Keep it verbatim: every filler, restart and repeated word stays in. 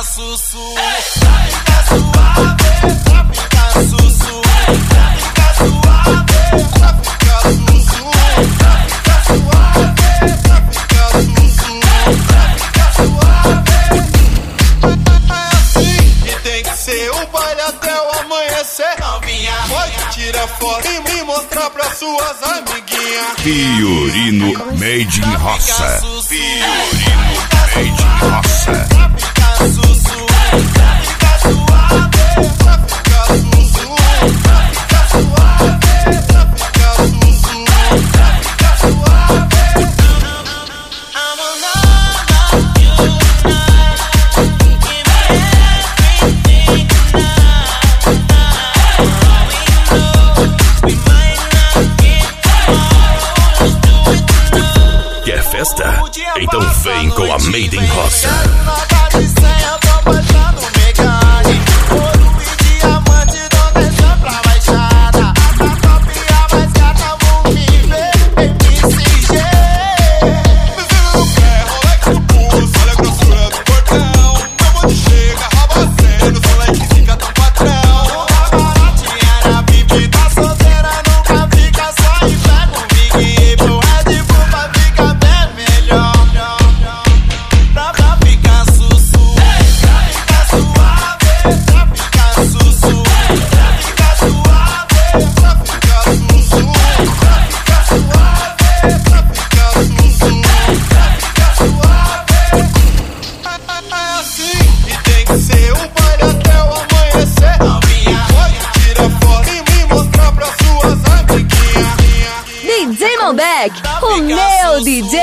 ficar sussu, pra ficar suave, pra ficar sussu, pra ficar suave, pra ficar sussu, pra ficar suave, pra ficar sussu, pra ficar suave. É assim que tem que ser o baile até o amanhecer. Novinha, pode tirar foto e me mostrar pra suas amiguinhas. Fiorino Made in Roça. Fiorino Made in Roça. Pra ficar sussu, pra ficar suave, pra ficar sussu, pra ficar suave, pra ficar sussu, pra ficar suave. I'm on love you tonight. Give me everything tonight. We might not get tomorrow. Let's do it tonight. Quer festa? Então vem com a Made in Roça. Nota de cem, eu tô baixando mecânico. Ouro e diamante, não deixa pra baixada. A copia mais gata, vão me ver. M C G. Piscina no pé, Rolex no pulso. Olha a grossura do portão. Meu bonde chega, rabacendo. Só like fica tão patrão. A baratinha na pipi, tá solteira, nunca fica só em pé comigo. E pro Red Bull vai ficar bem melhor. Pra, pra ficar sussu, pra ficar suave, pra ficar sussu, pra ficar suave, pra ficar sussu, pra ficar suave, pra ficar sussu, pra ficar suave. É, é assim que tem que ser o baile até o amanhecer. Novinha, pode tirar foto e me mostrar pra suas amiguinhas. D J Malbec, o meu D J.